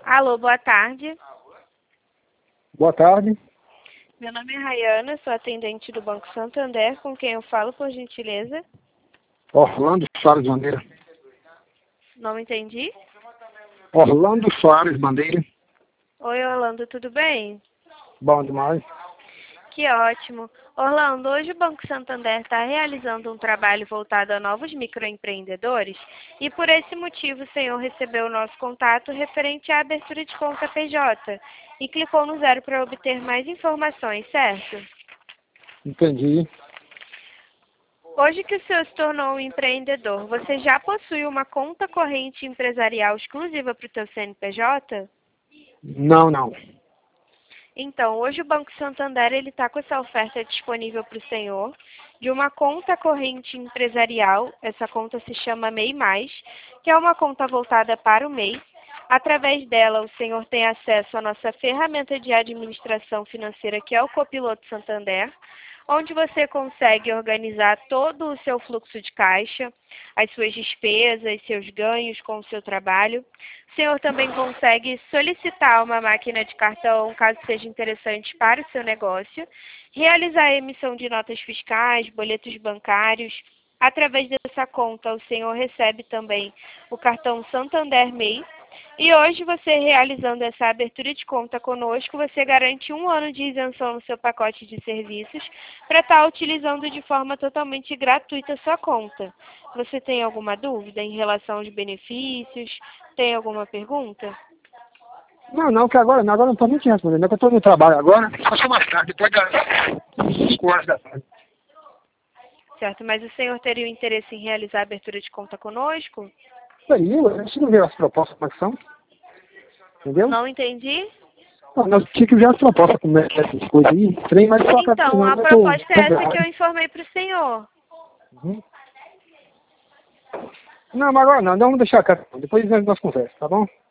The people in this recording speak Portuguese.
Alô, boa tarde. Boa tarde. Meu nome é Rayana, sou atendente do Banco Santander, com quem eu falo, por gentileza? Orlando Soares Bandeira. Não entendi. Orlando Soares Bandeira. Oi, Orlando, tudo bem? Bom demais. Que ótimo. Orlando, hoje o Banco Santander está realizando um trabalho voltado a novos microempreendedores e por esse motivo o senhor recebeu o nosso contato referente à abertura de conta PJ e clicou no 0 para obter mais informações, certo? Entendi. Hoje que o senhor se tornou um empreendedor, você já possui uma conta corrente empresarial exclusiva para o seu CNPJ? Não. Então, hoje o Banco Santander está com essa oferta disponível para o senhor de uma conta corrente empresarial. Essa conta se chama MEI+, que é uma conta voltada para o MEI. Através dela, o senhor tem acesso à nossa ferramenta de administração financeira, que é o Copiloto Santander, onde você consegue organizar todo o seu fluxo de caixa, as suas despesas, seus ganhos com o seu trabalho. O senhor também consegue solicitar uma máquina de cartão, caso seja interessante para o seu negócio, realizar a emissão de notas fiscais, boletos bancários. Através dessa conta, o senhor recebe também o cartão Santander MEI. E hoje, você realizando essa abertura de conta conosco, você garante 1 ano de isenção no seu pacote de serviços para estar utilizando de forma totalmente gratuita a sua conta. Você tem alguma dúvida em relação aos benefícios? Tem alguma pergunta? Não, que agora não estou nem te respondendo. É que eu estou no trabalho agora. Só mais tarde, depois das 5 horas da tarde. Certo, mas o senhor teria o interesse em realizar a abertura de conta conosco? Aí, a gente não vê as propostas como é que são. Entendeu? Não entendi? Não, nós tínhamos que ver as propostas, como é que é essas coisas aí. Trem, mas só Então, a proposta é essa que eu informei para o senhor. Uhum. Não, mas agora não. Vamos deixar cá. Depois nós conversamos, tá bom?